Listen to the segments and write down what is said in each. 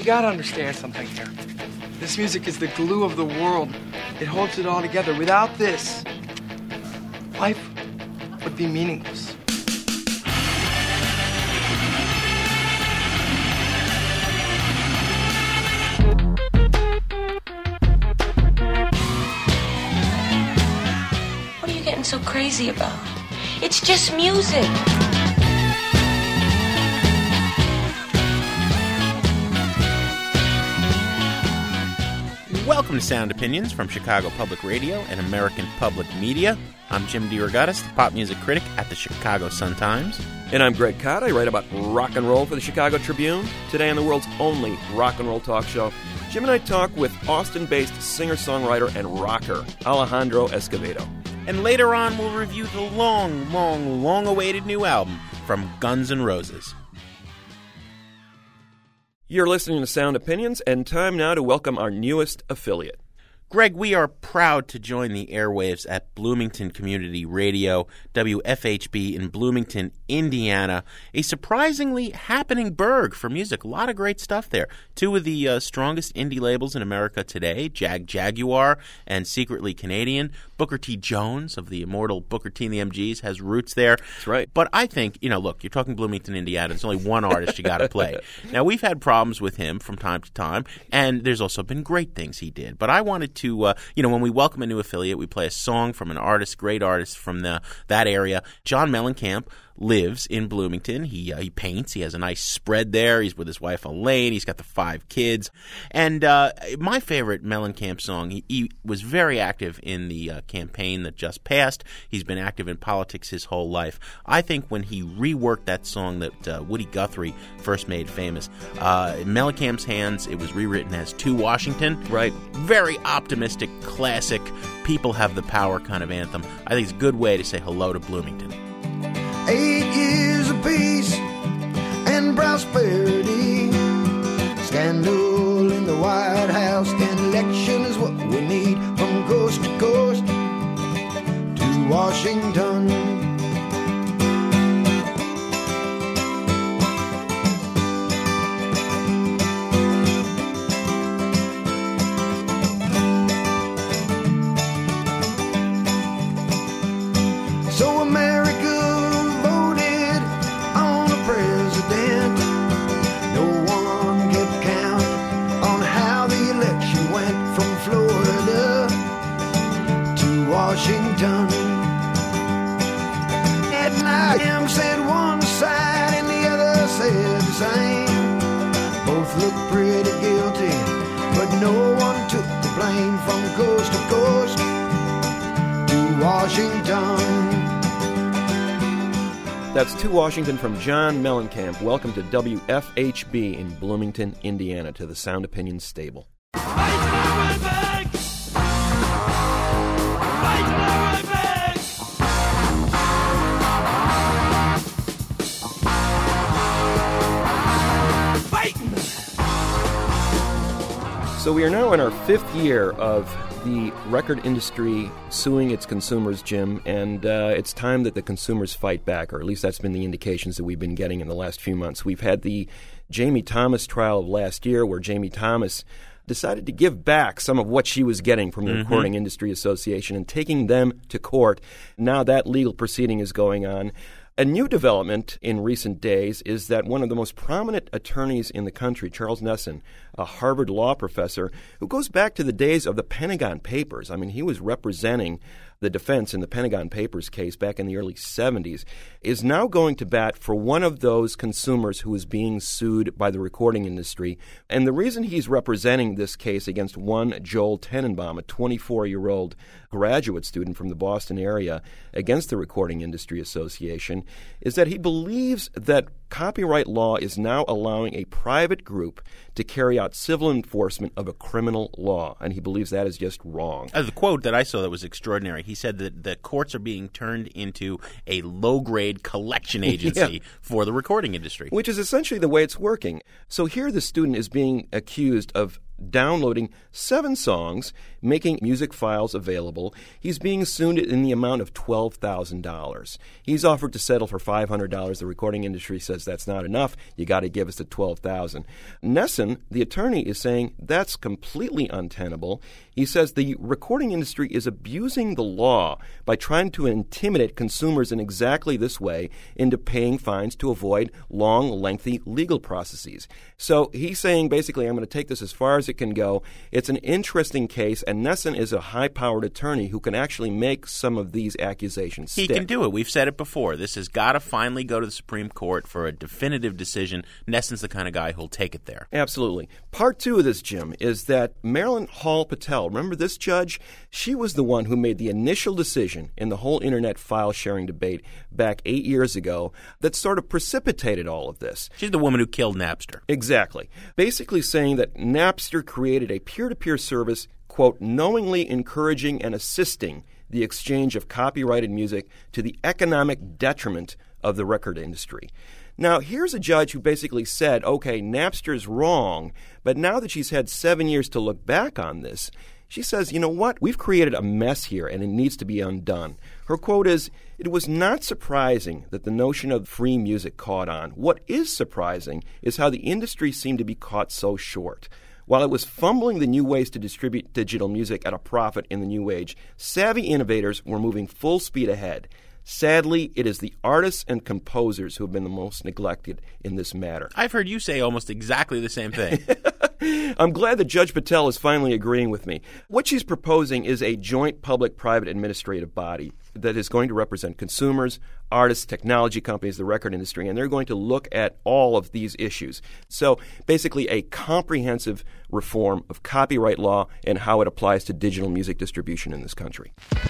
You gotta understand something here. This music is the glue of the world. It holds it all together. Without this, life would be meaningless. What are you getting so crazy about? It's just music. Welcome to Sound Opinions from Chicago Public Radio and American Public Media. I'm Jim DeRogatis, the pop music critic at the Chicago Sun-Times. And I'm Greg Kot. I write about rock and roll for the Chicago Tribune. Today on the world's only rock and roll talk show, Jim and I talk with Austin-based singer-songwriter and rocker Alejandro Escovedo. And later on, we'll review the long-awaited new album from Guns N' Roses. You're listening to Sound Opinions, and time now to welcome our newest affiliate. Greg, we are proud to join the airwaves at Bloomington Community Radio, WFHB in Bloomington, Indiana. A surprisingly happening burg for music. A lot of great stuff there. Two of the strongest indie labels in America today, Jaguar and Secretly Canadian. Booker T. Jones of the immortal Booker T. and the MGs has roots there. That's right. But I think, look, you're talking Bloomington, Indiana. There's only one artist you got to play. Now, we've had problems with him from time to time, and there's also been great things he did. But I wanted to, when we welcome a new affiliate, we play a song from an artist, great artist from that area. John Mellencamp lives in Bloomington. He paints. He has a nice spread there. He's with his wife Elaine. He's got the 5 kids. And my favorite Mellencamp song, he was very active in the campaign that just passed. He's been active in politics his whole life. I think when he reworked that song that Woody Guthrie first made famous, in Mellencamp's hands, it was rewritten as To Washington. Right. Very optimistic, classic, people have the power kind of anthem. I think it's a good way to say hello to Bloomington. 8 years of peace and prosperity. Scandal in the White House. An election is what we need. From coast to coast to Washington. So America voted on a president. No one kept count on how the election went from Florida to Washington. At night, said one side and the other said the same. Both looked pretty guilty, but no one took the blame. From coast to coast to Washington. That's To Washington from John Mellencamp. Welcome to WFHB in Bloomington, Indiana, to the Sound Opinions stable. So we are now in our 5th year of the record industry suing its consumers, Jim, and it's time that the consumers fight back, or at least that's been the indications that we've been getting in the last few months. We've had the Jamie Thomas trial of last year, where Jamie Thomas decided to give back some of what she was getting from the Recording Industry Association and taking them to court. Now that legal proceeding is going on. A new development in recent days is that one of the most prominent attorneys in the country, Charles Nesson, a Harvard law professor who goes back to the days of the Pentagon Papers. I mean, he was representing the defense in the Pentagon Papers case back in the early 70s, is now going to bat for one of those consumers who is being sued by the recording industry. And the reason he's representing this case against one Joel Tenenbaum, a 24-year-old graduate student from the Boston area, against the Recording Industry Association, is that he believes that copyright law is now allowing a private group to carry out civil enforcement of a criminal law, and he believes that is just wrong. The quote that I saw that was extraordinary, he said that the courts are being turned into a low-grade collection agency for the recording industry. Which is essentially the way it's working. So here the student is being accused of downloading 7 songs, making music files available. He's being sued in the amount of $12,000. He's offered to settle for $500. The recording industry says that's not enough. You got to give us the $12,000. Nesson, the attorney, is saying that's completely untenable. He says the recording industry is abusing the law by trying to intimidate consumers in exactly this way into paying fines to avoid long, lengthy legal processes. So he's saying basically, I'm going to take this as far as it can go. It's an interesting case, and Nesson is a high-powered attorney who can actually make some of these accusations stick. He can do it. We've said it before. This has got to finally go to the Supreme Court for a definitive decision. Nesson's the kind of guy who'll take it there. Absolutely. Part 2 of this, Jim, is that Marilyn Hall Patel, remember this judge? She was the one who made the initial decision in the whole internet file sharing debate back 8 years ago that sort of precipitated all of this. She's the woman who killed Napster. Exactly. Basically saying that Napster created a peer-to-peer service, quote, knowingly encouraging and assisting the exchange of copyrighted music to the economic detriment of the record industry. Now, here's a judge who basically said, okay, Napster's wrong, but now that she's had 7 years to look back on this, she says, you know what? We've created a mess here, and it needs to be undone. Her quote is, "It was not surprising that the notion of free music caught on. What is surprising is how the industry seemed to be caught so short. While it was fumbling the new ways to distribute digital music at a profit in the new age, savvy innovators were moving full speed ahead. Sadly, it is the artists and composers who have been the most neglected in this matter." I've heard you say almost exactly the same thing. I'm glad that Judge Patel is finally agreeing with me. What she's proposing is a joint public-private administrative body that is going to represent consumers, artists, technology companies, the record industry, and they're going to look at all of these issues. So basically a comprehensive reform of copyright law and how it applies to digital music distribution in this country.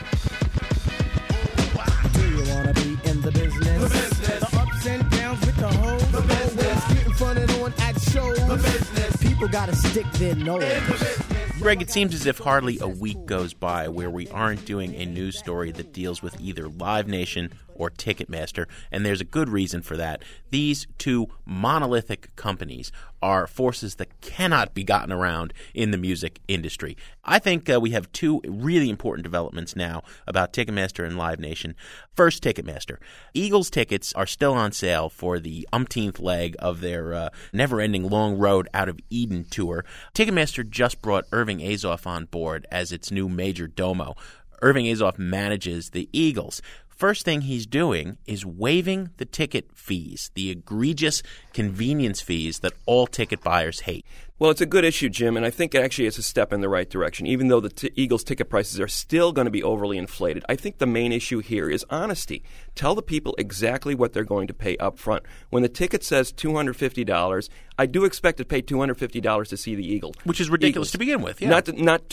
Do you want to be in the business? The business. The ups and downs with the hoes. The business. Getting fronted on at shows. The business. People got to stick their nose. Greg, it seems as if hardly a week goes by where we aren't doing a news story that deals with either Live Nation or Ticketmaster, and there's a good reason for that. These two monolithic companies are forces that cannot be gotten around in the music industry. I think we have two really important developments now about Ticketmaster and Live Nation. First, Ticketmaster. Eagles tickets are still on sale for the umpteenth leg of their never-ending Long Road Out of Eden tour. Ticketmaster just brought Irving Azoff on board as its new major domo. Irving Azoff manages the Eagles. First thing he's doing is waiving the ticket fees, the egregious convenience fees that all ticket buyers hate. Well, it's a good issue, Jim, and I think actually it's a step in the right direction. Even though the Eagles ticket prices are still going to be overly inflated, I think the main issue here is honesty. Tell the people exactly what they're going to pay up front. When the ticket says $250, I do expect to pay $250 to see the Eagles. Which is ridiculous to begin with, yeah. Not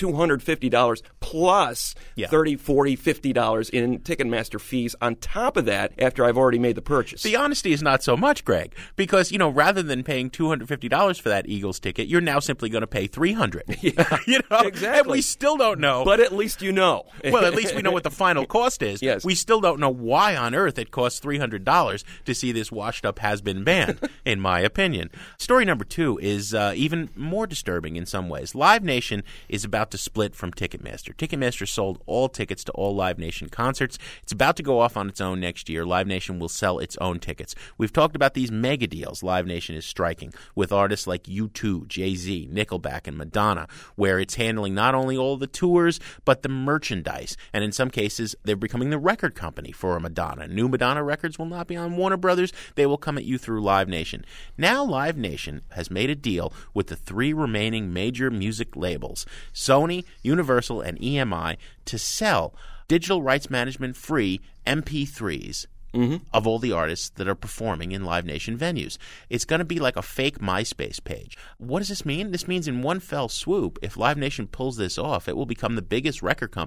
$250 plus $30, $40, $50 in Ticketmaster fees on top of that after I've already made the purchase. The honesty is not so much, Greg, because, rather than paying $250 for that Eagles ticket, you're now simply going to pay $300. Yeah, exactly. And we still don't know. But at least you know. Well, at least we know what the final cost is. Yes. We still don't know why on earth it costs $300 to see this washed-up has-been band, in my opinion. Story number 2 is even more disturbing in some ways. Live Nation is about to split from Ticketmaster. Ticketmaster sold all tickets to all Live Nation concerts. It's about to go off on its own next year. Live Nation will sell its own tickets. We've talked about these mega deals Live Nation is striking with artists like U2, Jay-Z, Nickelback, and Madonna, where it's handling not only all the tours, but the merchandise. And in some cases, they're becoming the record company for a Madonna. New Madonna records will not be on Warner Brothers. They will come at you through Live Nation. Now Live Nation has made a deal with the 3 remaining major music labels, Sony, Universal, and EMI, to sell digital rights management free MP3s of all the artists that are performing in Live Nation venues. It's going to be like a fake MySpace page. What does this mean? This means in one fell swoop, if Live Nation pulls this off, it will become the biggest record company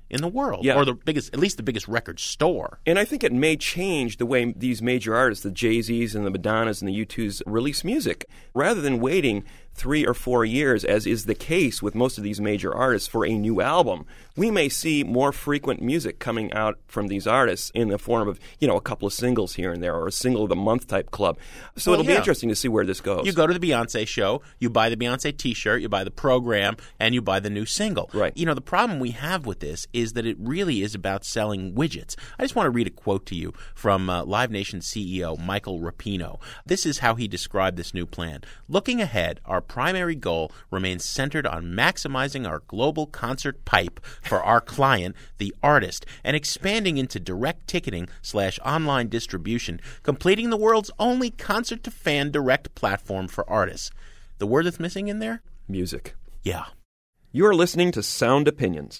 in the world, Yeah. or at least the biggest record store. And I think it may change the way these major artists, the Jay-Z's and the Madonnas and the U2s, release music. Rather than waiting 3 or 4 years, as is the case with most of these major artists, for a new album, we may see more frequent music coming out from these artists in the form of, a couple of singles here and there, or a single of the month type club. So it'll be interesting to see where this goes. You go to the Beyonce show, you buy the Beyonce T-shirt, you buy the program, and you buy the new single. Right. The problem we have with this is that it really is about selling widgets. I just want to read a quote to you from Live Nation CEO Michael Rapino. This is how he described this new plan. Looking ahead, our primary goal remains centered on maximizing our global concert pipe for our client, the artist, and expanding into direct ticketing / online distribution, completing the world's only concert-to-fan direct platform for artists. The word that's missing in there? Music. Yeah. You're listening to Sound Opinions.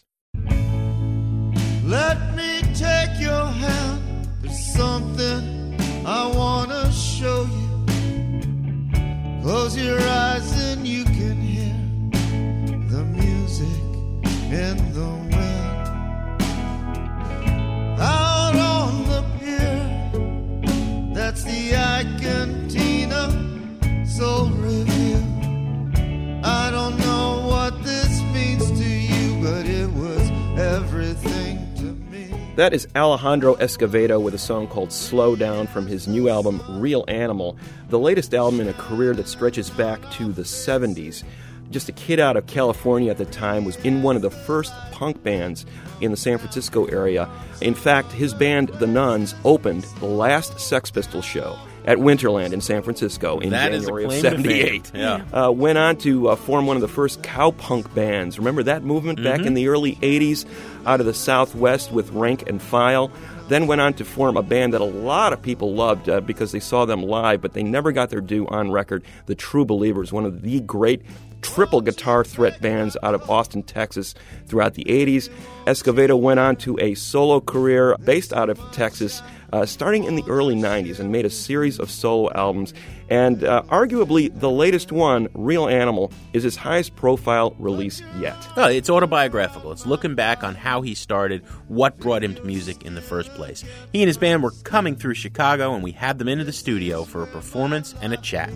Let me take your hand. There's something I want to show you. Close your eyes and you can hear the music in the wind. Out on the pier, that's the Icantina Soul Review. I don't know what this means to you, but it was everything to me. That is Alejandro Escovedo with a song called Slow Down from his new album, Real Animal, the latest album in a career that stretches back to the 70s. Just a kid out of California at the time, was in one of the first punk bands in the San Francisco area. In fact, his band, The Nuns, opened the last Sex Pistols show at Winterland in San Francisco in January of 78. Yeah. Went on to form one of the first cowpunk bands. Remember that movement back in the early 80s out of the Southwest with Rank and File? Then went on to form a band that a lot of people loved because they saw them live, but they never got their due on record, the True Believers, one of the great triple guitar threat bands out of Austin, Texas throughout the 80s. Escovedo went on to a solo career based out of Texas starting in the early 90s and made a series of solo albums. And arguably the latest one, Real Animal, is his highest profile release yet. Oh, it's autobiographical. It's looking back on how he started, what brought him to music in the first place. He and his band were coming through Chicago, and we had them into the studio for a performance and a chat.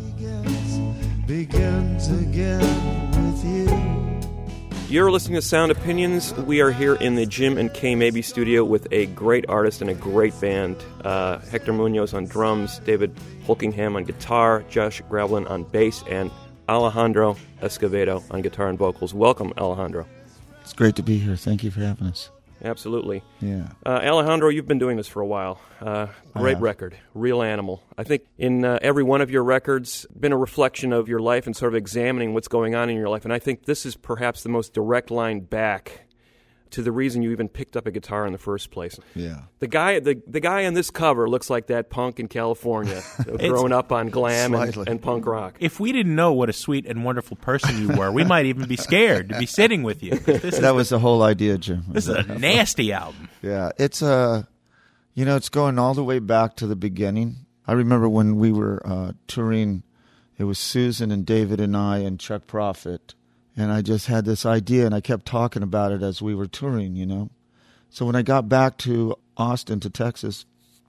Begins again with you. You're listening to Sound Opinions. We are here in the Jim and Kay Mabie studio with a great artist and a great band. Hector Munoz on drums, David Holkingham on guitar, Josh Gravelin on bass, and Alejandro Escovedo on guitar and vocals. Welcome, Alejandro. It's great to be here. Thank you for having us. Absolutely. Yeah. Alejandro, you've been doing this for a while. Great record, Real Animal. I think in every one of your records, been a reflection of your life and sort of examining what's going on in your life. And I think this is perhaps the most direct line back to the reason you even picked up a guitar in the first place. Yeah. The guy on this cover looks like that punk in California, growing up on glam and punk rock. If we didn't know what a sweet and wonderful person you were, we might even be scared to be sitting with you. That was the whole idea, Jim. This is a nasty album. Yeah, it's it's going all the way back to the beginning. I remember when we were touring, it was Susan and David and I and Chuck Prophet, and I just had this idea, and I kept talking about it as we were touring, So when I got back to Austin, to Texas,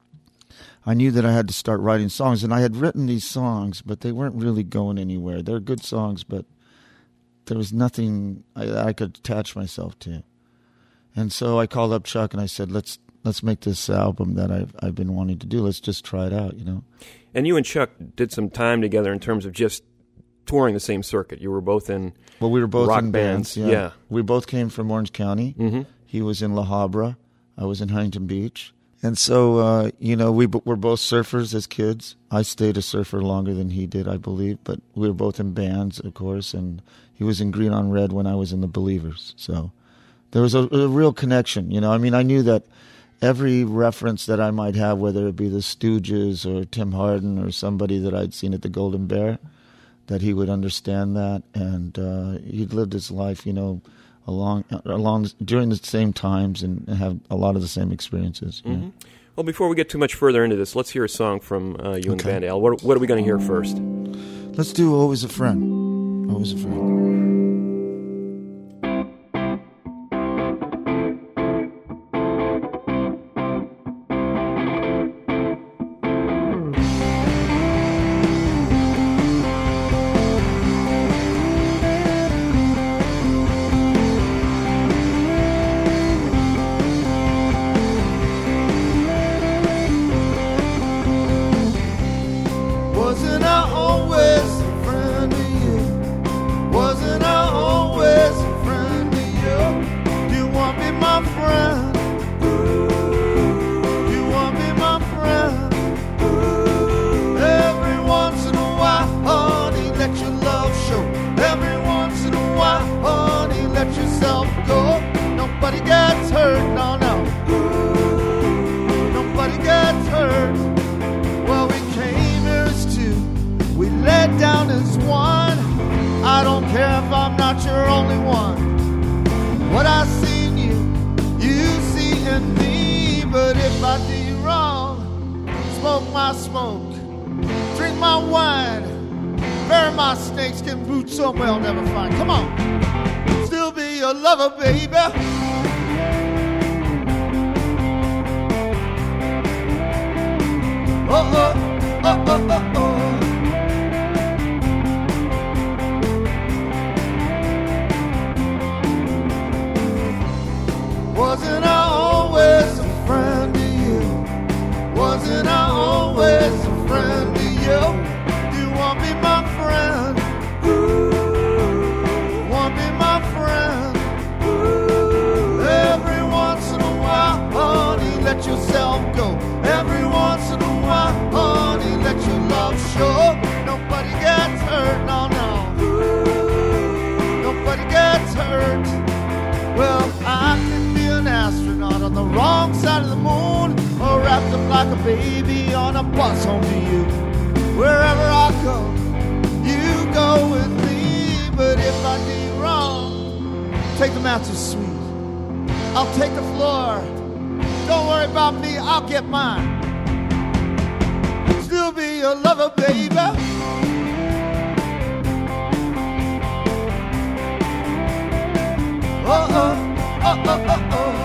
I knew that I had to start writing songs, and I had written these songs, but they weren't really going anywhere. They're good songs, but there was nothing I could attach myself to. And so I called up Chuck and I said, let's make this album that I've been wanting to do. Let's just try it out, And you and Chuck did some time together in terms of just touring the same circuit. You were both in we were both rock in bands. Yeah. We both came from Orange County. Mm-hmm. He was in La Habra. I was in Huntington Beach. And so, we're both surfers as kids. I stayed a surfer longer than he did, I believe. But we were both in bands, of course. And he was in Green on Red when I was in the Believers. So there was a real connection. I knew that every reference that I might have, whether it be the Stooges or Tim Hardin or somebody that I'd seen at the Golden Bear, that he would understand that, and he'd lived his life, along during the same times and have a lot of the same experiences. Mm-hmm. Well, before we get too much further into this, let's hear a song from you and the band, Al. What are we going to hear first? Let's do Always a Friend. Always a Friend. if I'm not your only one. What I see in you see in me. But if I do you wrong, smoke my smoke, drink my wine, bury my snakeskin boots somewhere I'll never find. Come on, still be your lover, baby. Oh, oh, oh, oh, oh, oh. Wasn't I always a friend to you? Wasn't I always a friend to you? You want to be my friend? Ooh, want to be my friend? Ooh, every once in a while, honey, let yourself go. Every once in a while, honey, let your love show. Nobody gets hurt, no, no. Ooh, nobody gets hurt. Well, I can be an astronaut on the wrong side of the moon, or wrapped up like a baby on a bus home to you. Wherever I go, you go with me. But if I do you wrong, take the mattress, sweet. I'll take the floor. Don't worry about me, I'll get mine. Still be your lover, baby. Oh, oh, oh, oh, oh, oh.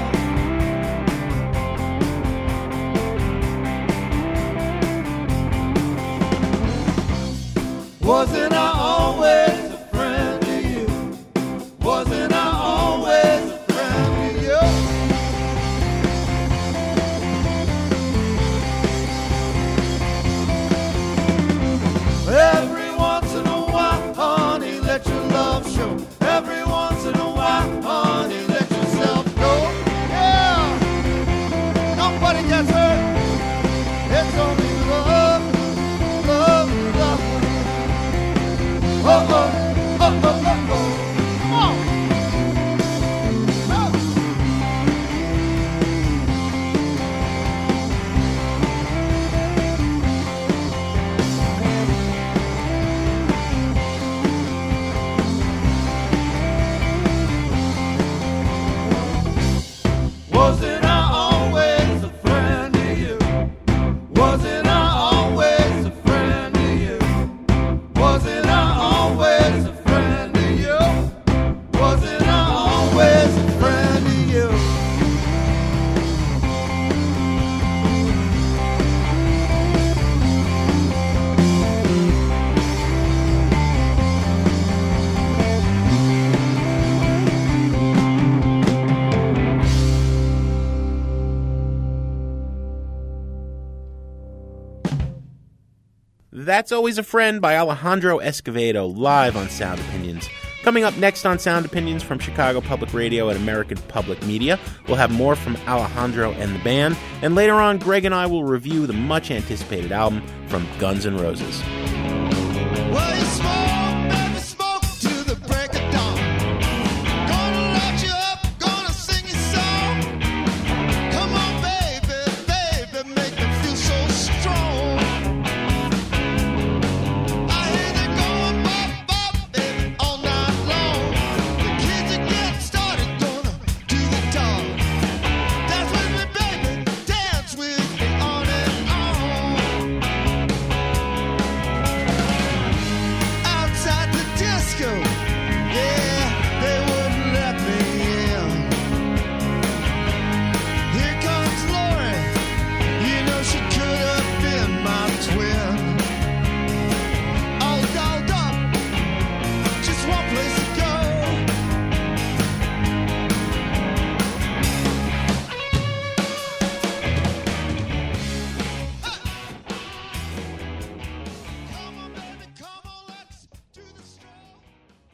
Wasn't I always a friend to you? Wasn't I always a friend to you? Every once in a while, honey, let your love show. Every once in a while, honey, let yourself go. Yeah, nobody gets hurt. It's only love, love, love. Oh, oh, oh, oh, oh, oh. Come on. Wasn't I always a friend to you? Wasn't I always a friend to you? Wasn't I always a friend to you? Wasn't I always a friend to you? That's Always a Friend by Alejandro Escovedo, live on Sound Opinions. Coming up next on Sound Opinions from Chicago Public Radio and American Public Media, we'll have more from Alejandro and the band, and later on, Greg and I will review the much-anticipated album from Guns N' Roses. Well, you smoke, baby, smoke to the break of dawn. Gonna light you up, gonna sing your song. Come on, baby, baby, make them feel so strong. I hear they going bop, bop, baby, all night long. The kids are getting started, gonna do the dog. Dance with me, baby, dance with me on and on. Outside the disco, yeah, they wouldn't let me in. Here comes Lori, you know she could have been my twin. All dolled up, just one place to go. Come on, baby, come on, let's do the stroll.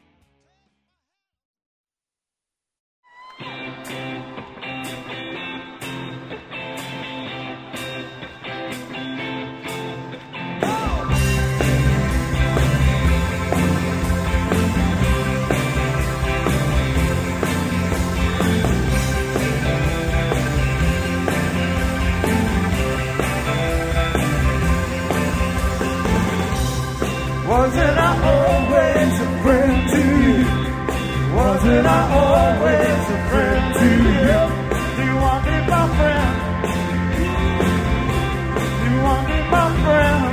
I always a friend to you? Do you want to be my friend? Do you want to be my friend?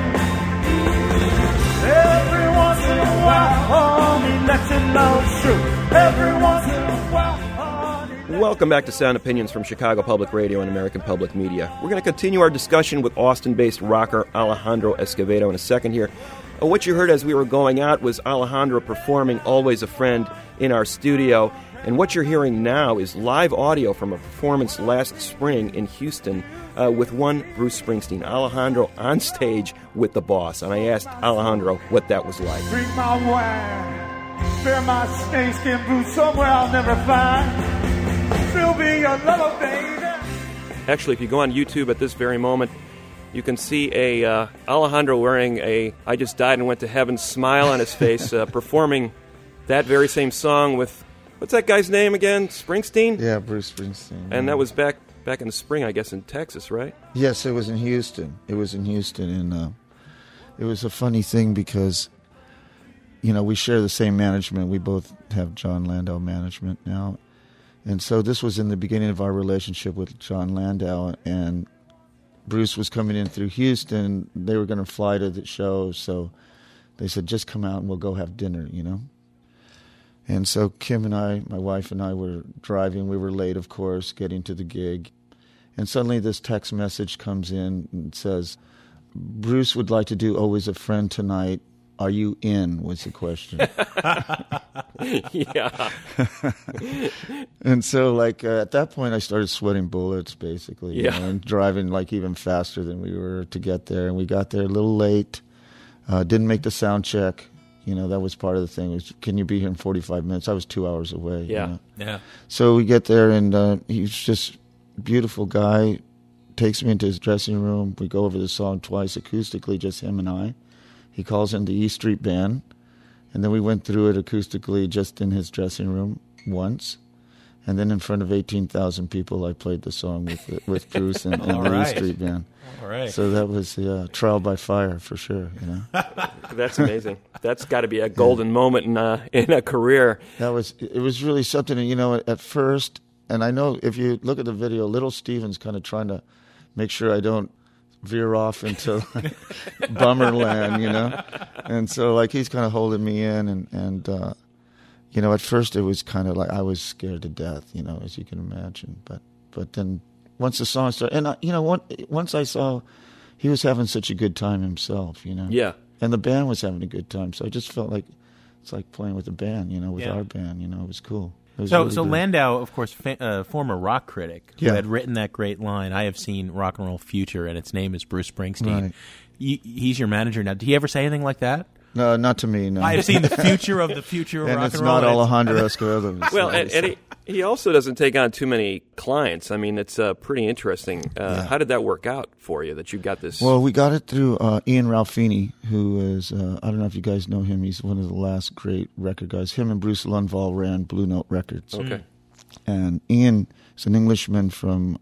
Every once in a while, honey, let you know it's true. Every once in a while, honey. Welcome back to Sound Opinions from Chicago Public Radio and American Public Media. We're going to continue our discussion with Austin-based rocker Alejandro Escovedo in a second here. What you heard as we were going out was Alejandro performing Always a Friend in our studio. And what you're hearing now is live audio from a performance last spring in Houston with one Bruce Springsteen. Alejandro on stage with the boss. And I asked Alejandro what that was like. Drink my wine, bear my snakeskin boots somewhere I'll never find. Still be your lover, baby. Actually, if you go on YouTube at this very moment, you can see Alejandro wearing a I Just Died and Went to Heaven smile on his face, performing that very same song with, what's that guy's name again? Springsteen? Yeah, Bruce Springsteen. And that was back in the spring, I guess, in Texas, right? Yes, it was in Houston. It was in Houston, and it was a funny thing because, you know, we share the same management. We both have John Landau management now. And so this was in the beginning of our relationship with John Landau, and Bruce was coming in through Houston. They were going to fly to the show, so they said, just come out and we'll go have dinner, you know. And so Kim and I, my wife and I, were driving. We were late, of course, getting to the gig. And suddenly this text message comes in and says, Bruce would like to do Always a Friend tonight. Are you in, was the question. Yeah. And so, like, at that point, I started sweating bullets, basically. Yeah. You know, and driving, like, even faster than we were to get there. And we got there a little late. Didn't make the sound check. You know, that was part of the thing. Was, can you be here in 45 minutes? I was 2 hours away. Yeah. You know? Yeah. So we get there, and he's just a beautiful guy. Takes me into his dressing room. We go over the song twice acoustically, just him and I. He calls in the E Street Band, and then we went through it acoustically just in his dressing room once. And then in front of 18,000 people, I played the song with Bruce and the right. E Street Band. All right. So that was the trial by fire for sure. You know, That's amazing. That's got to be a golden moment in a career. it was really something. And you know, at first, and I know if you look at the video, Little Steven's kind of trying to make sure I don't veer off into Bummerland, you know. And so, like, he's kind of holding me in, and you know, at first it was kind of like I was scared to death, you know, as you can imagine. But then once the song started, and you know, once I saw he was having such a good time himself, you know. Yeah. And the band was having a good time, so I just felt like it's like playing with a band, you know, with Yeah. our band, you know. It was cool. It was So really good. Landau, of course, former rock critic, who Yeah. had written that great line, I have seen rock and roll future, and its name is Bruce Springsteen. Right. He's your manager now. Did he ever say anything like that? No, not to me. No, I have seen the future of the future of and rock it's and roll. not Alejandro Escovedo. Well, and he also doesn't take on too many clients. I mean, it's pretty interesting. How did that work out for you, that you got this? Well, we got it through Ian Ralphini, who is, I don't know if you guys know him. He's one of the last great record guys. Him and Bruce Lundvall ran Blue Note Records. Okay. And Ian is an Englishman from,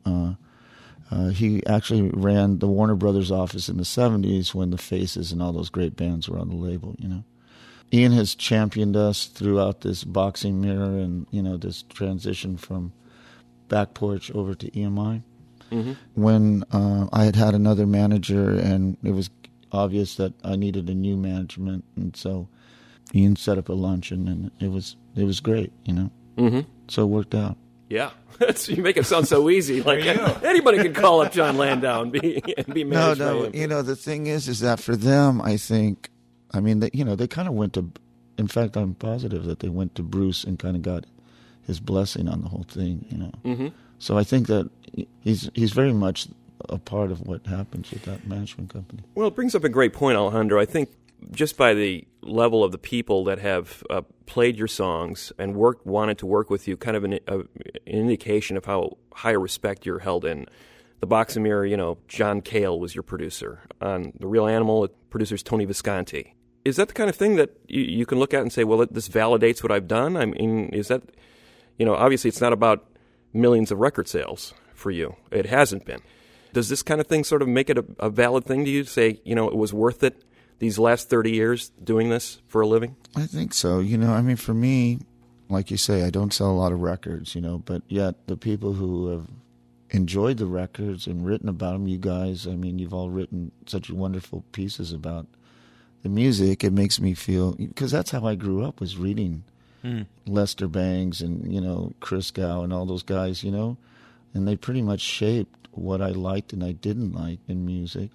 he actually ran the Warner Brothers office in the 70s when the Faces and all those great bands were on the label, you know. Ian has championed us throughout this boxing mirror and, you know, this transition from Back Porch over to EMI. Mm-hmm. When I had another manager and it was obvious that I needed a new management, and so Ian set up a luncheon, and it was great, you know. Mm-hmm. So it worked out. Yeah. You make it sound so easy. Like anybody could call up John Landau and be managed by him. You know, the thing is that for them, I think, I mean, they kind of went to, in fact, I'm positive that they went to Bruce and kind of got his blessing on the whole thing, you know. Mm-hmm. So I think that he's very much a part of what happens with that management company. Well, it brings up a great point, Alejandro. I think just by the level of the people that have played your songs and wanted to work with you, kind of an indication of how high a respect you're held in. The Boxing Mirror, you know, John Cale was your producer. On The Real Animal, producer's Tony Visconti. Is that the kind of thing that you can look at and say, well, this validates what I've done? I mean, is that, you know, obviously it's not about millions of record sales for you. It hasn't been. Does this kind of thing sort of make it a valid thing to you to say, you know, it was worth it these last 30 years doing this for a living? I think so. You know, I mean, for me, like you say, I don't sell a lot of records, but yet the people who have enjoyed the records and written about them, you guys, I mean, you've all written such wonderful pieces about the music. It makes me feel, because that's how I grew up, was reading Lester Bangs and, Chris Gow and all those guys, and they pretty much shaped what I liked and I didn't like in music.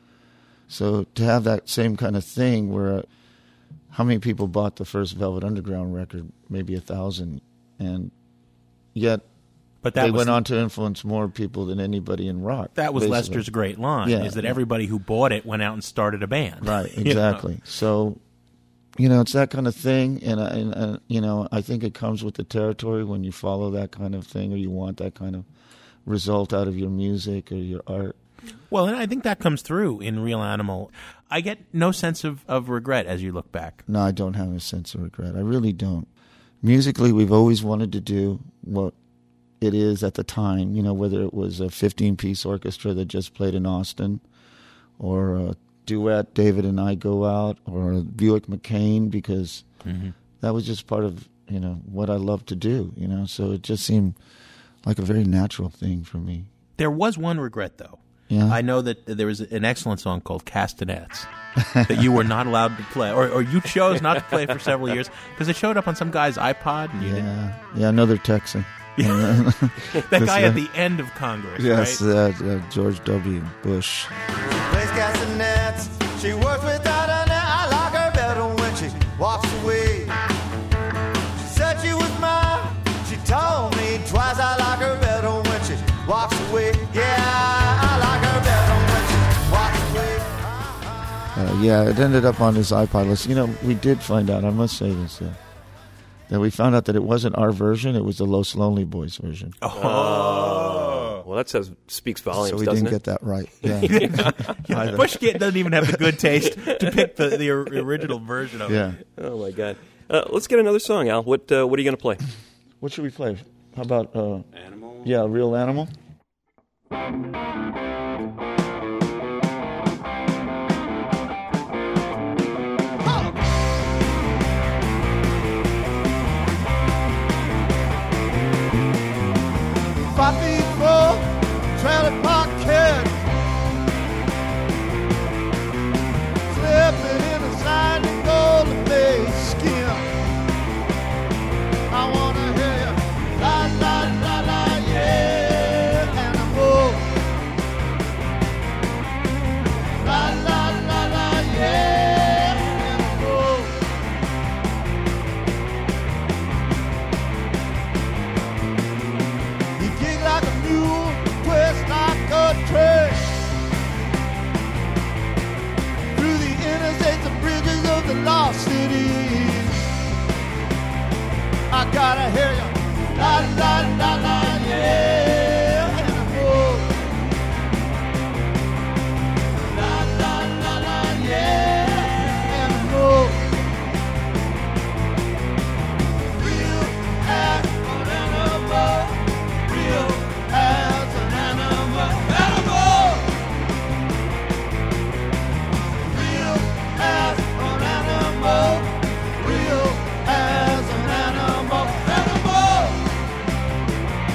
So to have that same kind of thing where how many people bought the first Velvet Underground record? Maybe 1,000. And yet they went on to influence more people than anybody in rock. That was basically. Lester's great line, is that everybody who bought it went out and started a band. Right, exactly. So, it's that kind of thing. And I think it comes with the territory when you follow that kind of thing or you want that kind of result out of your music or your art. Well, and I think that comes through in Real Animal. I get no sense of regret as you look back. No, I don't have a sense of regret. I really don't. Musically, we've always wanted to do what it is at the time, whether it was a 15-piece orchestra that just played in Austin or a duet, David and I Go Out, or a Buick McCain, because that was just part of, what I love to do, So it just seemed like a very natural thing for me. There was one regret, though. Yeah. I know that there was an excellent song called Castanets that you were not allowed to play, or you chose not to play for several years because it showed up on some guy's iPod. And you didn't. Yeah, another Texan. That guy at the end of Congress, yes, right? George W. Bush. Plays castanets. She works without a net. I like her better when she walks away. She said she was mine. She told me twice I like her better when she walks away. Yeah, I like her better when she walks away. It ended up on his iPod list. We did find out, I must say this, that we found out that it wasn't our version, it was the Los Lonely Boys version. Oh. Well, that speaks volumes, so we doesn't didn't it? get that right. Yeah. Bush doesn't even have the good taste to pick the original version of it. Oh, my God. Let's get another song, Al. What are you going to play? What should we play? How about... Animal? Yeah, Real Animal. Trailer park kid, slipping in a side and golden face skin. I wanna hear you, la la la la, yeah, animal. La la la la, yeah, animal. You kick like a mule, twist like a train through the interstates and bridges of the lost cities. I gotta hear you, la la la la, yeah, animal. La la la la, yeah, animal. Real as an animal, real as an animal, animal. Real as an animal, real as an animal, animal.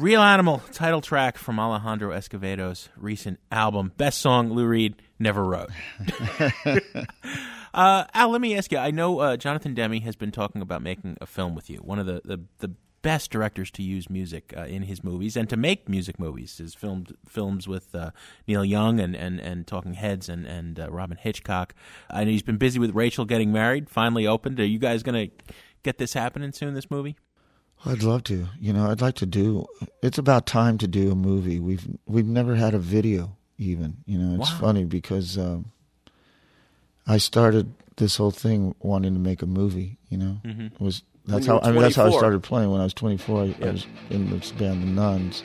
Real Animal, title track from Alejandro Escovedo's recent album. Best song Lou Reed never wrote. Al, let me ask you. I know Jonathan Demme has been talking about making a film with you. One of the best directors to use music in his movies and to make music movies. His films with Neil Young and Talking Heads and Robin Hitchcock. I know he's been busy with Rachel getting married, finally opened. Are you guys going to get this happening soon, this movie? I'd love to. I'd like to do. It's about time to do a movie. We've never had a video even. It's funny because I started this whole thing wanting to make a movie. Mm-hmm. That's how I started playing when I was 24. I was in this band, The Nuns,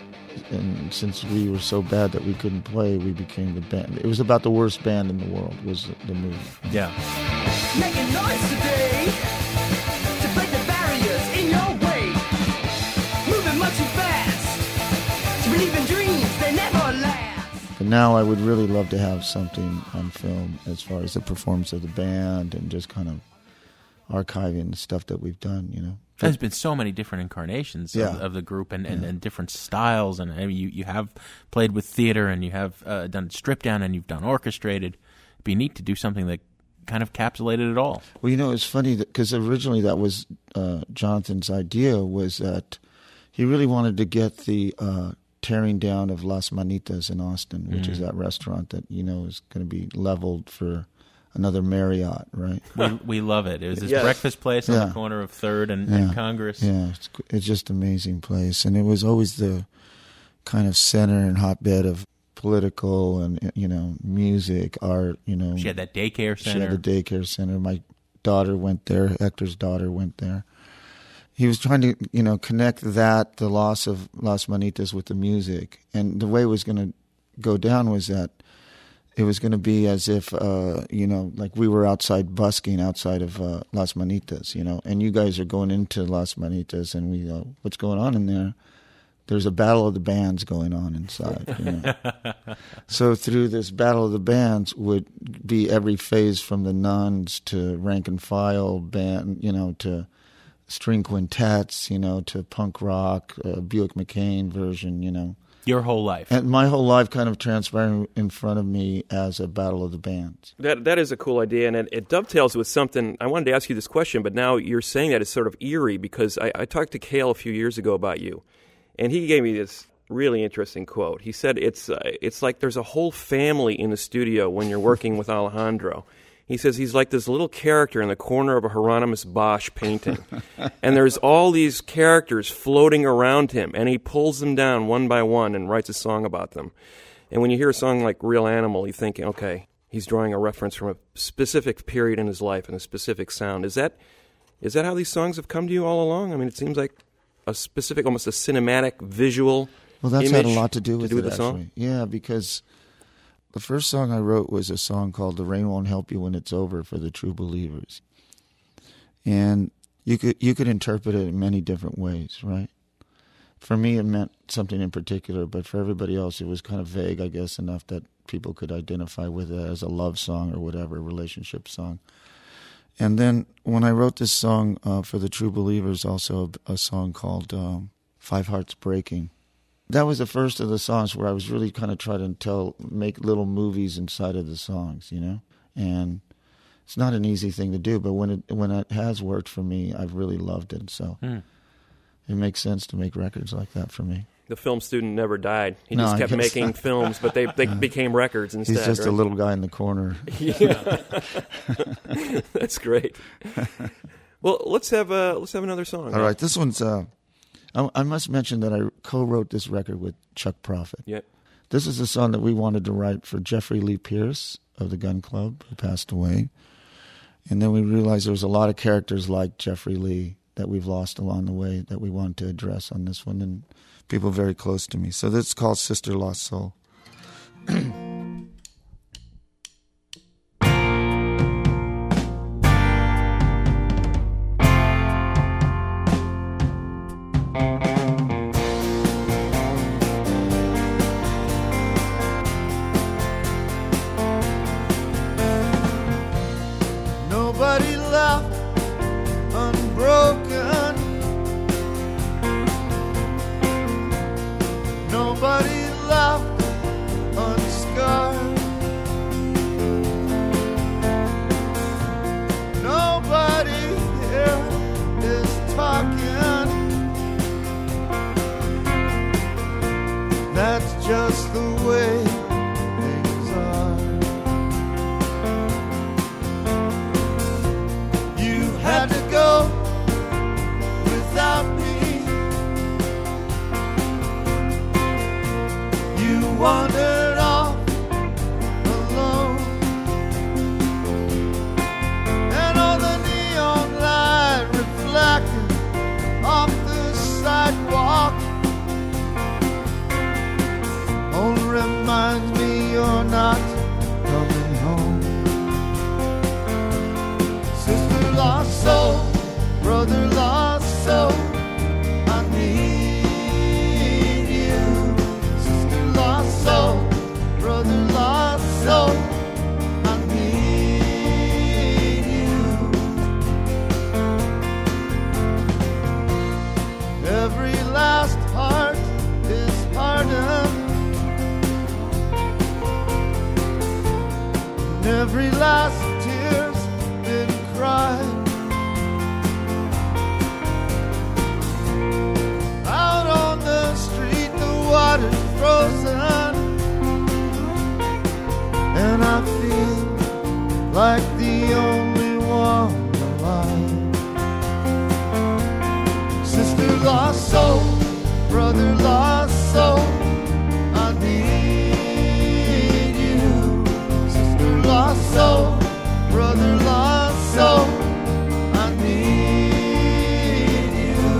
and since we were so bad that we couldn't play, we became the band. It was about the worst band in the world. Was the movie? Yeah. Making noise today to break the barriers in your way. Moving much too fast to believe in dreams they never last. But now I would really love to have something on film as far as the performance of the band and just kind of archiving the stuff that we've done, There's been so many different incarnations of the group and different styles. And I mean, you have played with theater and you have done stripped down and you've done orchestrated. It'd be neat to do something that kind of encapsulated it all. Well, it's funny because originally that was Jonathan's idea, was that he really wanted to get the tearing down of Las Manitas in Austin, which is that restaurant that, is going to be leveled for another Marriott, right? We love it. It was this breakfast place on the corner of 3rd and Congress. Yeah, it's just an amazing place. And it was always the kind of center and hotbed of political and, music, art, She had that daycare center. She had the daycare center. My daughter went there. Hector's daughter went there. He was trying to, connect the loss of Las Manitas with the music. And the way it was going to go down was that it was going to be as if, like we were outside busking outside of Las Manitas, and you guys are going into Las Manitas, and we go, what's going on in there? There's a battle of the bands going on inside. So through this battle of the bands would be every phase from the Nuns to Rank and File band, to string quintets, to punk rock, Buick McCain version, Your whole life. And my whole life kind of transpiring in front of me as a battle of the bands. That is a cool idea, and it dovetails with something. I wanted to ask you this question, but now you're saying that it's sort of eerie because I talked to Cale a few years ago about you, and he gave me this really interesting quote. He said it's like there's a whole family in the studio when you're working with Alejandro. He says he's like this little character in the corner of a Hieronymus Bosch painting. And there's all these characters floating around him, and he pulls them down one by one and writes a song about them. And when you hear a song like Real Animal, you think, okay, he's drawing a reference from a specific period in his life and a specific sound. Is that how these songs have come to you all along? I mean, it seems like a specific, almost a cinematic, visual Well, that's image had a lot to do with the it, song? actually. Yeah, because the first song I wrote was a song called The Rain Won't Help You When It's Over for the True Believers. And you could interpret it in many different ways, right? For me, it meant something in particular, but for everybody else, it was kind of vague, I guess, enough that people could identify with it as a love song or whatever, relationship song. And then when I wrote this song for the True Believers, also a song called Five Hearts Breaking. That was the first of the songs where I was really kind of trying to make little movies inside of the songs, And it's not an easy thing to do, but when it has worked for me, I've really loved it. So it makes sense to make records like that for me. The film student never died. He just kept making films, but they became records instead. He's just right? a little guy in the corner. Yeah. That's great. Well, let's have another song. All right, this one's. I must mention that I co-wrote this record with Chuck Prophet. Yeah. This is a song that we wanted to write for Jeffrey Lee Pierce of the Gun Club, who passed away. And then we realized there was a lot of characters like Jeffrey Lee that we've lost along the way that we wanted to address on this one, and people very close to me. So this is called Sister Lost Soul. Nobody left unbroken. just the way things are. You had to go without me. You wandered off alone, and all the neon light reflected off the sidewalk only reminds me you're not coming home. Sister lost soul, brother lost soul, I need you. Sister lost soul, brother lost soul, I need you. Every last heart is hardened, and every last tear's been cried. Out on the street, the water's frozen, and I feel like the only one alive. Sister lost soul, brother lost soul, I need you. Sister lost soul, brother lost soul, I need you.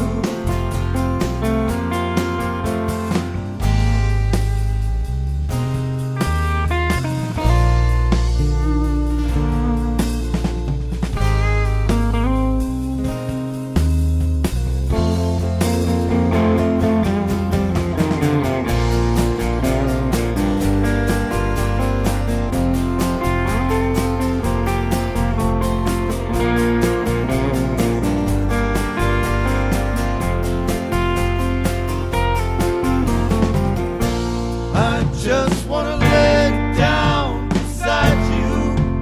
I just wanna lay down beside you,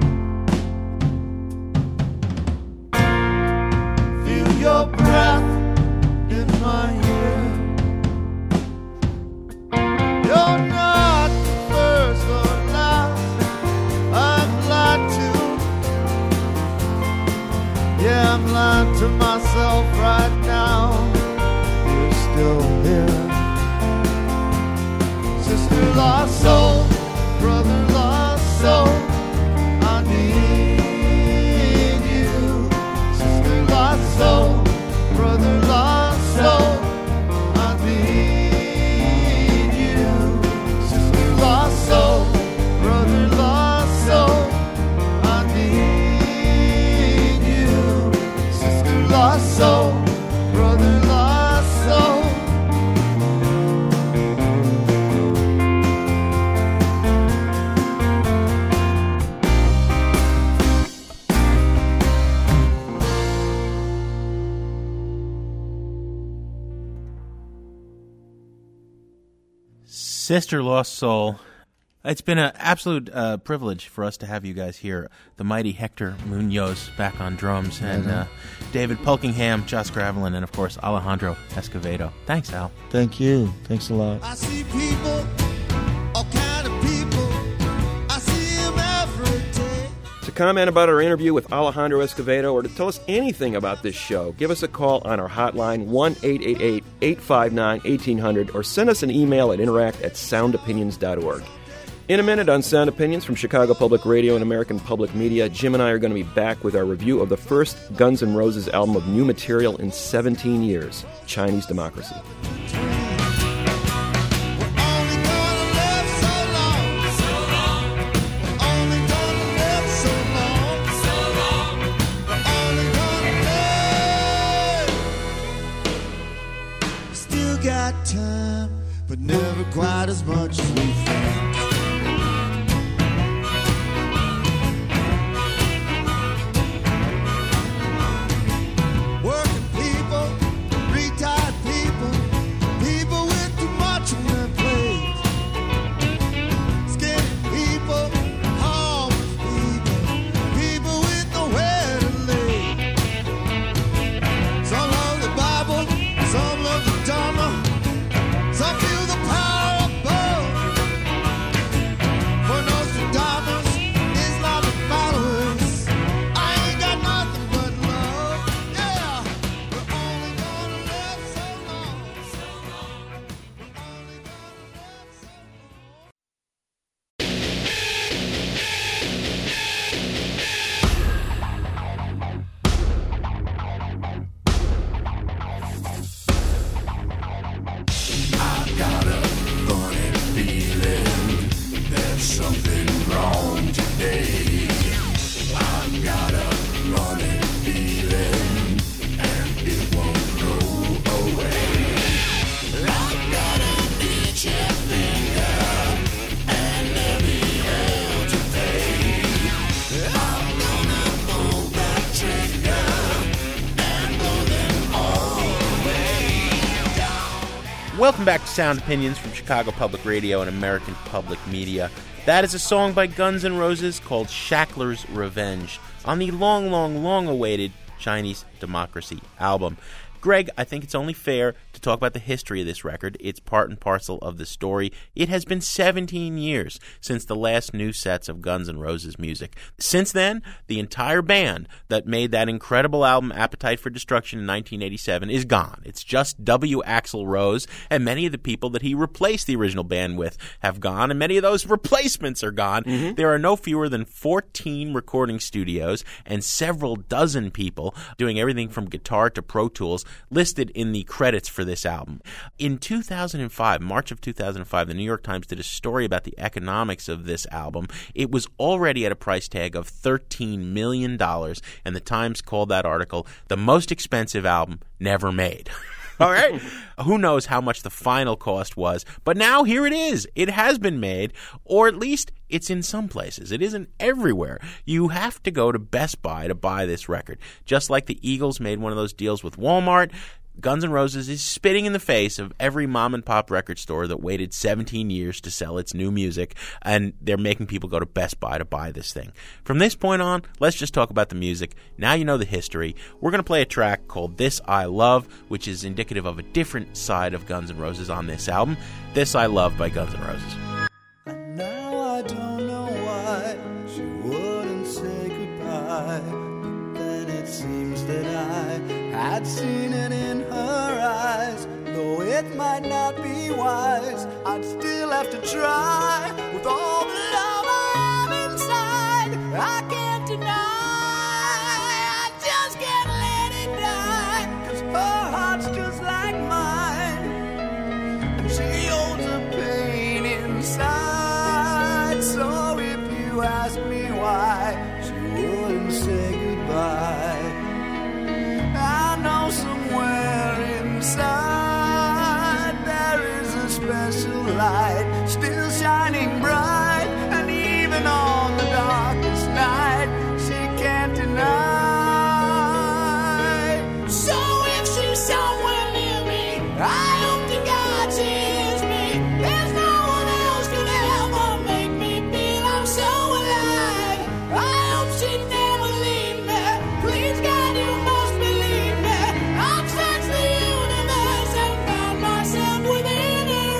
feel your breath in my ear. You're not the first or last I'm lied to. Yeah, I'm lying to myself right now. You're still here. Sister lost soul, brother lost soul, I need you. Sister lost soul, brother lost soul, I need you. Sister lost soul, brother lost soul, I need you. Sister lost soul, brother lost soul. Sister Lost Soul. It's been an absolute privilege for us to have you guys here. The mighty Hector Munoz back on drums, and David Polkingham, Josh Gravelin, and of course Alejandro Escovedo. Thanks, Al. Thank you. Thanks a lot. I see people, all kind of people. I see them every day. To comment about our interview with Alejandro Escovedo or to tell us anything about this show, give us a call on our hotline 1-888-859-1800 or send us an email at interact@soundopinions.org. In a minute on Sound Opinions from Chicago Public Radio and American Public Media, Jim and I are going to be back with our review of the first Guns N' Roses album of new material in 17 years, Chinese Democracy. Got time, but never quite as much as we think. Working people, retired people, people with too much on their plate. Skinny people, homeless people, people with nowhere to lay. Some love the Bible, some love the Dharma. Some feel the power above. Welcome back to Sound Opinions from Chicago Public Radio and American Public Media. That is a song by Guns N' Roses called Shackler's Revenge on the long, long, long-awaited Chinese Democracy album. Greg, I think it's only fair to talk about the history of this record. It's part and parcel of the story. It has been 17 years since the last new sets of Guns N' Roses music. Since then, the entire band that made that incredible album Appetite for Destruction in 1987 is gone. It's just W. Axl Rose, and many of the people that he replaced the original band with have gone, and many of those replacements are gone. Mm-hmm. There are no fewer than 14 recording studios and several dozen people doing everything from guitar to Pro Tools listed in the credits for this album. In 2005, March of 2005, the New York Times did a story about the economics of this album. It was already at a price tag of $13 million, and the Times called that article the most expensive album never made. All right? Who knows how much the final cost was, but now here it is. It has been made, or at least it's in some places. It isn't everywhere. You have to go to Best Buy to buy this record. Just like the Eagles made one of those deals with Walmart, Guns N' Roses is spitting in the face of every mom-and-pop record store that waited 17 years to sell its new music, and they're making people go to Best Buy to buy this thing. From this point on, let's just talk about the music. Now you know the history. We're going to play a track called This I Love, which is indicative of a different side of Guns N' Roses on this album. This I Love by Guns N' Roses. And now I don't know why she wouldn't say goodbye, but then it seems that I had seen it in her eyes. Though it might not be wise, I'd still have to try. With all the love I have inside, I can't deny, I just can't let it die. 'Cause her heart's just like mine, and she holds a pain inside. So if you ask me why she wouldn't say goodbye, I know somewhere inside there is a special light still shining bright, and even on the darkest night she can't deny. So if she's somewhere near me, I hope to God she hears me. There's no one else could ever make me feel I'm so alive. I hope she never leave me. Please God, you must believe me. I've searched the universe and found myself within her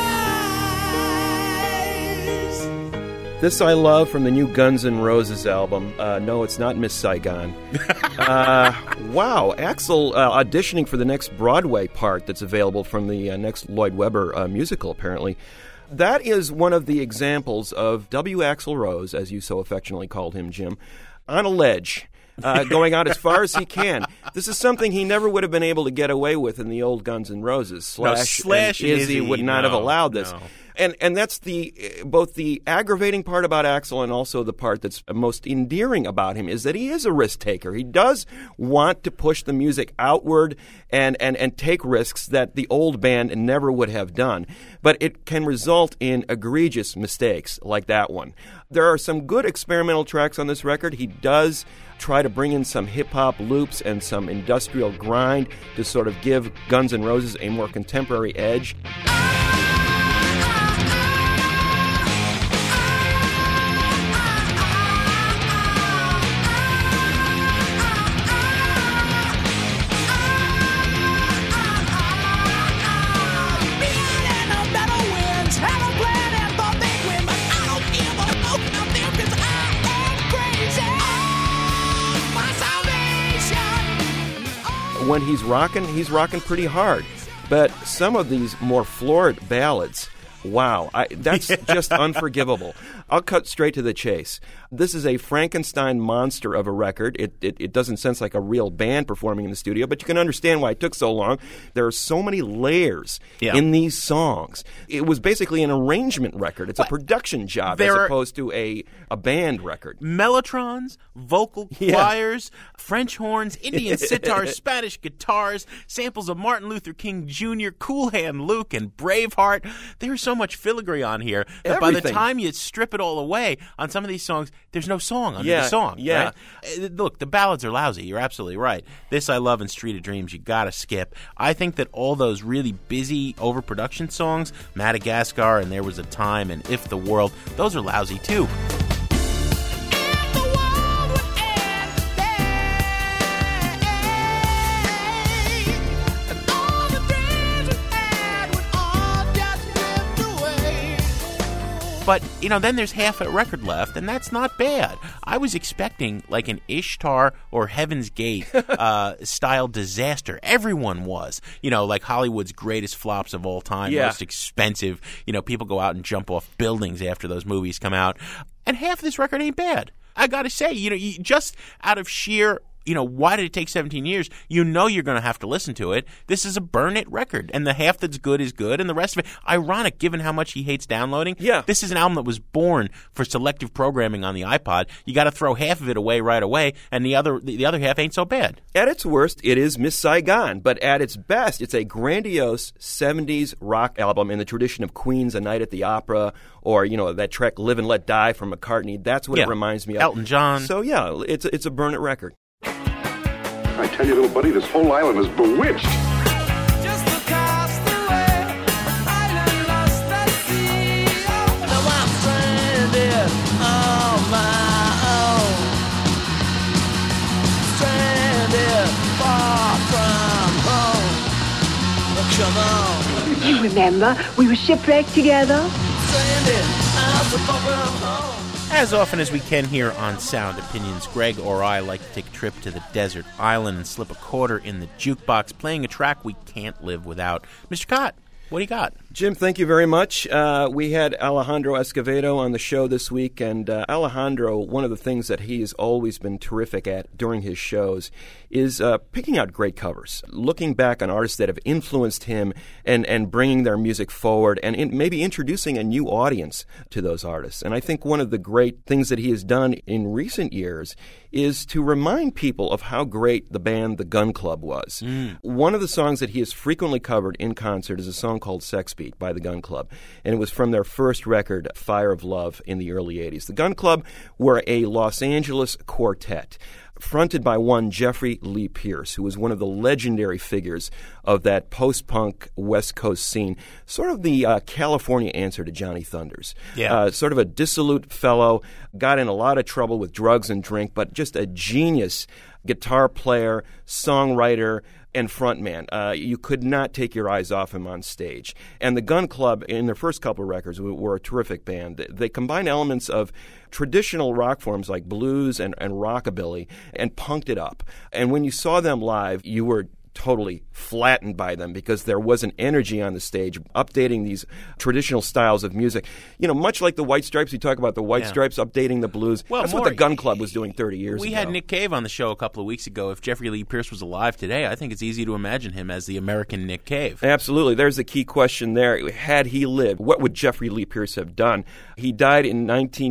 eyes. This I Love from the new Guns N' Roses album. No, it's not Miss Saigon. Wow, Axl auditioning for the next Broadway part that's available from the next Lloyd Webber musical, apparently. That is one of the examples of W. Axl Rose, as you so affectionately called him, Jim, on a ledge. Going out as far as he can. This is something he never would have been able to get away with in the old Guns N' Roses. Slash and Izzy would not have allowed this. No. And that's both the aggravating part about Axl and also the part that's most endearing about him is that he is a risk taker. He does want to push the music outward and take risks that the old band never would have done. But it can result in egregious mistakes like that one. There are some good experimental tracks on this record. He does try to bring in some hip-hop loops and some industrial grind to sort of give Guns N' Roses a more contemporary edge. When he's rocking pretty hard. But some of these more florid ballads, wow, that's just unforgivable. I'll cut straight to the chase. This is a Frankenstein monster of a record. It doesn't sense like a real band performing in the studio, but you can understand why it took so long. There are so many layers in these songs. It was basically an arrangement record. It's a production job as opposed to a band record. Mellotrons, vocal choirs, French horns, Indian sitars, Spanish guitars, samples of Martin Luther King Jr., Cool Hand Luke, and Braveheart. There's so much filigree on here that by the time you strip it all away on some of these songs, there's no song under the song. Yeah. Right? Look, the ballads are lousy. You're absolutely right. This I Love and Street of Dreams, you got to skip. I think that all those really busy overproduction songs, Madagascar and There Was a Time and If the World, those are lousy too. But, then there's half a record left, and that's not bad. I was expecting like an Ishtar or Heaven's Gate style disaster. Everyone was. Like Hollywood's greatest flops of all time, most expensive. People go out and jump off buildings after those movies come out. And half of this record ain't bad. I got to say, you just out of sheer... why did it take 17 years? You're going to have to listen to it. This is a burn it record. And the half that's good is good, and the rest of it, ironic given how much he hates downloading. Yeah. This is an album that was born for selective programming on the iPod. You got to throw half of it away right away, and the other half ain't so bad. At its worst, it is Miss Saigon, but at its best, it's a grandiose 70s rock album in the tradition of Queen's A Night at the Opera, or, that track Live and Let Die from McCartney. That's what it reminds me of. Elton John. So, yeah, it's a burn it record. I tell you, little buddy, this whole island is bewitched. Just across the way, island lost at sea. Now I'm stranded on my own. Stranded far from home. Come on. You remember, we were shipwrecked together. Stranded out so far from home. As often as we can here on Sound Opinions, Greg or I like to take a trip to the desert island and slip a quarter in the jukebox, playing a track we can't live without. Mr. Cott, what do you got? Jim, thank you very much. We had Alejandro Escovedo on the show this week, and Alejandro, one of the things that he has always been terrific at during his shows is picking out great covers, looking back on artists that have influenced him and bringing their music forward and maybe introducing a new audience to those artists. And I think one of the great things that he has done in recent years is to remind people of how great the band The Gun Club was. One of the songs that he has frequently covered in concert is a song called Sex Beat by The Gun Club, and it was from their first record, Fire of Love, in the early 80s. The Gun Club were a Los Angeles quartet fronted by one Jeffrey Lee Pierce, who was one of the legendary figures of that post-punk West Coast scene, sort of the California answer to Johnny Thunders. Yeah. Sort of a dissolute fellow, got in a lot of trouble with drugs and drink, but just a genius guitar player, songwriter, and frontman. You could not take your eyes off him on stage. And the Gun Club, in their first couple of records, were a terrific band. They combined elements of traditional rock forms like blues and rockabilly and punked it up. And when you saw them live, you were totally flattened by them because there was an energy on the stage updating these traditional styles of music. Much like the White Stripes, we talk about the White Stripes updating the blues. Well, that's what the Gun Club was doing 30 years ago. We had Nick Cave on the show a couple of weeks ago. If Jeffrey Lee Pierce was alive today, I think it's easy to imagine him as the American Nick Cave. Absolutely. There's the key question there. Had he lived, what would Jeffrey Lee Pierce have done? He died in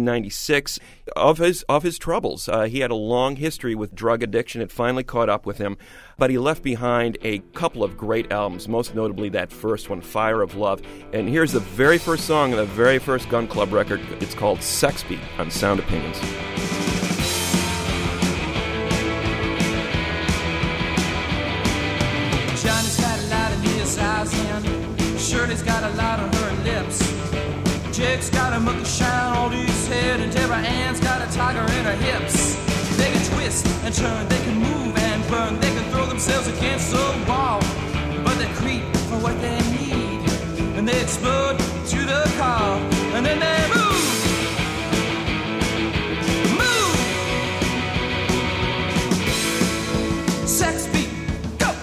1996 of his troubles. He had a long history with drug addiction. It finally caught up with him. But he left behind a couple of great albums, most notably that first one, Fire of Love. And here's the very first song of the very first Gun Club record. It's called Sex Beat on Sound Opinions. Johnny's got a lot in his eyes and Shirley's got a lot on her lips. Jake's got a monkey shine on his head and Deborah Ann's got a tiger in her hips. They can twist and turn, they can move and burn, they can throw themselves against the wall, but they creep for what they need, and they explode to the car, and then they move. Sex beat, go!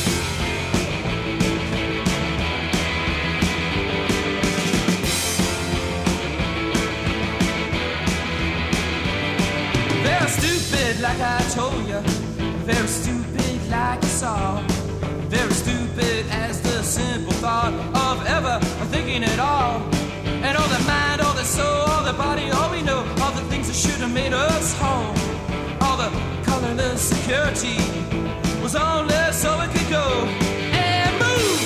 They're stupid like I told you, very stupid like you saw, very stupid as the simple thought of ever thinking at all. And all the mind, all the soul, all the body, all we know, all the things that should have made us whole, all the colorless security was only so it could go and move,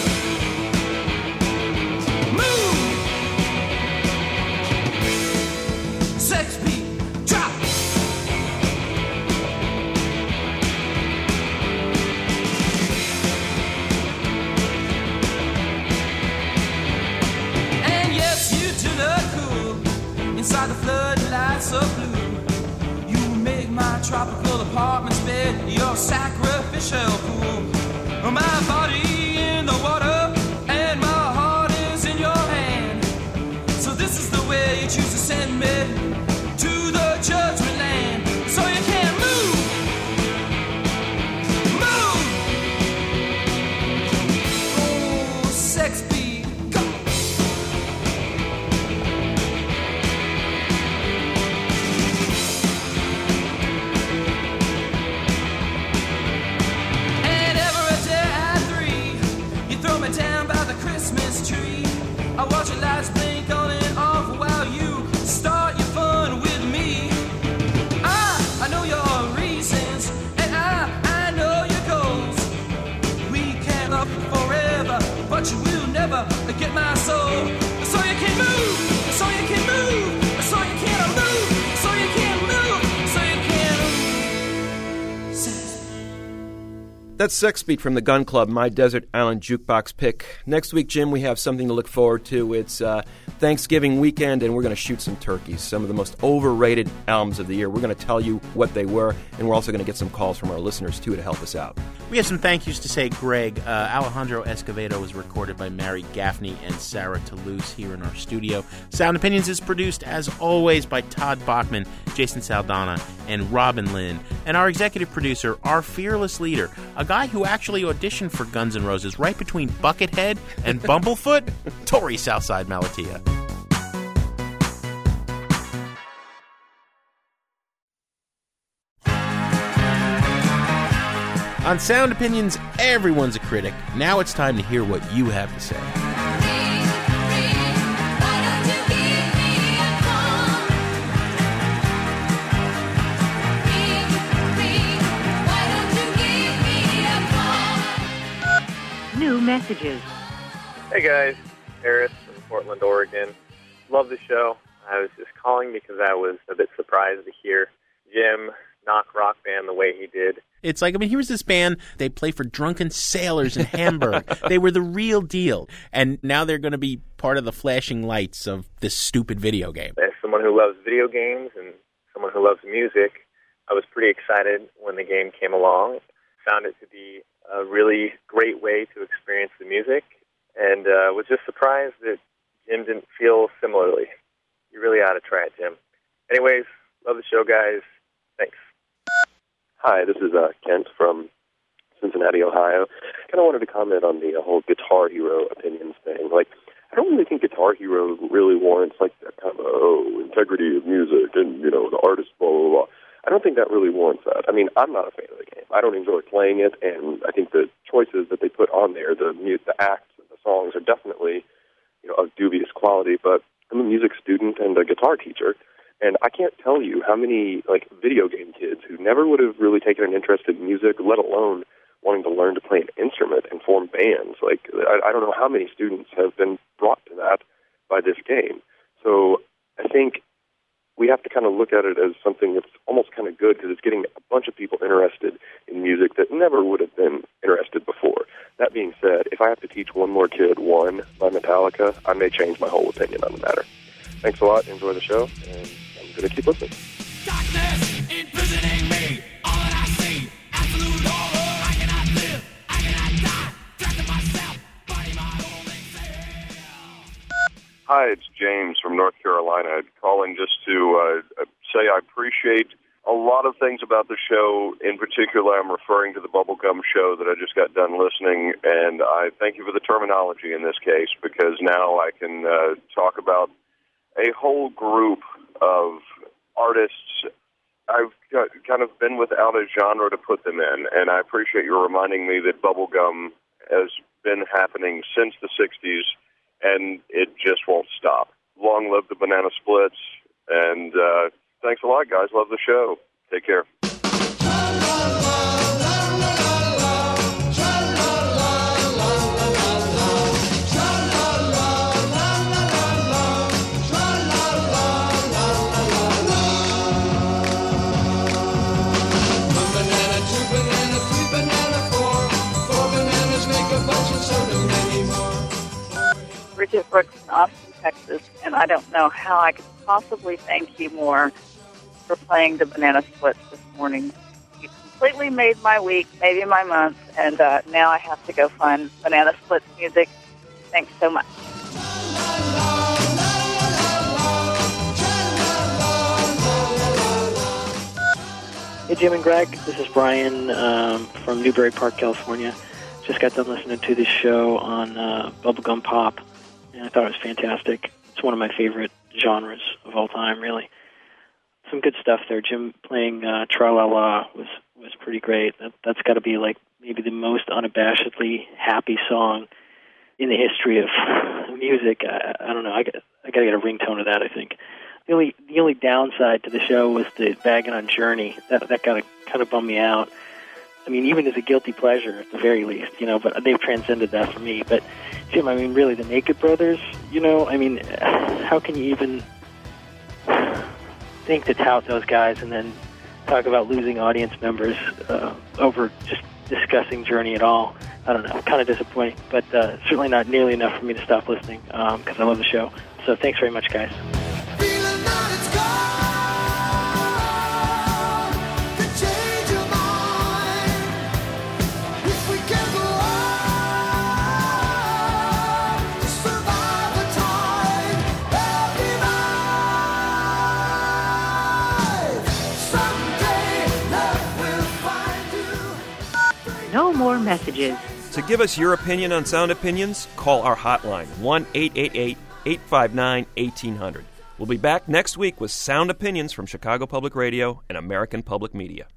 move. Sex beat, drop. tropical apartment's bed, your sacrificial pool. My body in the water and my heart is in your hand. So this is the way you choose to send me to the judgment land. So you can't move, oh, sex beat, go. And every day at 3, you throw me down by the Christmas tree. I watch your lights blink on and off while you start your fun with me. I know your reasons, and I know your goals. We can't love forever, but you will never get my soul. So you can't move, so you can't move, so you can't move, so you can't move, so you can't. That's Sex Beat from the Gun Club, my Desert Island Jukebox pick. Next week, Jim, we have something to look forward to. It's Thanksgiving weekend, and we're going to shoot some turkeys, some of the most overrated albums of the year. We're going to tell you what they were, and we're also going to get some calls from our listeners, too, to help us out. We have some thank yous to say, Greg. Alejandro Escovedo was recorded by Mary Gaffney and Sarah Toulouse here in our studio. Sound Opinions is produced, as always, by Todd Bachman, Jason Saldana, and Robin Lynn. And our executive producer, our fearless leader, a guy who actually auditioned for Guns N' Roses right between Buckethead and Bumblefoot, Tori Southside Malatia. On Sound Opinions, everyone's a critic. Now it's time to hear what you have to say. New messages. Hey guys, Harris from Portland, Oregon. Love the show. I was just calling because I was a bit surprised to hear Jim knock Rock Band the way he did. It's like, here was this band, they play for drunken sailors in Hamburg. They were the real deal. And now they're going to be part of the flashing lights of this stupid video game. As someone who loves video games and someone who loves music, I was pretty excited when the game came along. Found it to be a really great way to experience the music, and was just surprised that Jim didn't feel similarly. You really ought to try it, Jim. Anyways, love the show, guys. Thanks. Hi, this is Kent from Cincinnati, Ohio. Kind of wanted to comment on the whole Guitar Hero opinions thing. Like, I don't really think Guitar Hero really warrants like that kind of integrity of music and the artist blah blah blah. I don't think that really warrants that. I mean, I'm not a fan of the game. I don't enjoy playing it, and I think the choices that they put on there, the acts and the songs are definitely of dubious quality. But I'm a music student and a guitar teacher. And I can't tell you how many video game kids who never would have really taken an interest in music, let alone wanting to learn to play an instrument and form bands. I don't know how many students have been brought to that by this game. So I think we have to kind of look at it as something that's almost kind of good because it's getting a bunch of people interested in music that never would have been interested before. That being said, if I have to teach one more kid One by Metallica, I may change my whole opinion on the matter. Thanks a lot. Enjoy the show, and I'm going to keep listening. Darkness imprisoning me. All that I see, absolute horror. I cannot live, I cannot die. Trapped in myself, body my only self. Hi, it's James from North Carolina. Calling just to say I appreciate a lot of things about the show. In particular, I'm referring to the Bubblegum show that I just got done listening, and I thank you for the terminology in this case because now I can talk about a whole group of artists I've kind of been without a genre to put them in, and I appreciate you reminding me that bubblegum has been happening since the 60s, and it just won't stop. Long live the Banana Splits, and thanks a lot, guys. Love the show. Take care. Bridget Brooks in Austin, Texas, and I don't know how I could possibly thank you more for playing the Banana Splits this morning. You completely made my week, maybe my month, and now I have to go find Banana Splits music. Thanks so much. Hey, Jim and Greg. This is Brian from Newbury Park, California. Just got done listening to this show on bubblegum pop, and I thought it was fantastic. It's one of my favorite genres of all time, really. Some good stuff there. Jim playing Tra-La-La was pretty great. That's got to be like maybe the most unabashedly happy song in the history of music. I don't know. I got to get a ringtone of that, I think. The only downside to the show was the bagging on Journey. That got to kind of bum me out. I mean, even as a guilty pleasure at the very least, but they've transcended that for me. But Jim, I mean, really, the Naked Brothers, I mean, how can you even think to tout those guys and then talk about losing audience members over just discussing Journey at all? I don't know, kind of disappointing, but certainly not nearly enough for me to stop listening because I love the show. So thanks very much, guys. No more messages. To give us your opinion on Sound Opinions, call our hotline, 1-888-859-1800. We'll be back next week with Sound Opinions from Chicago Public Radio and American Public Media.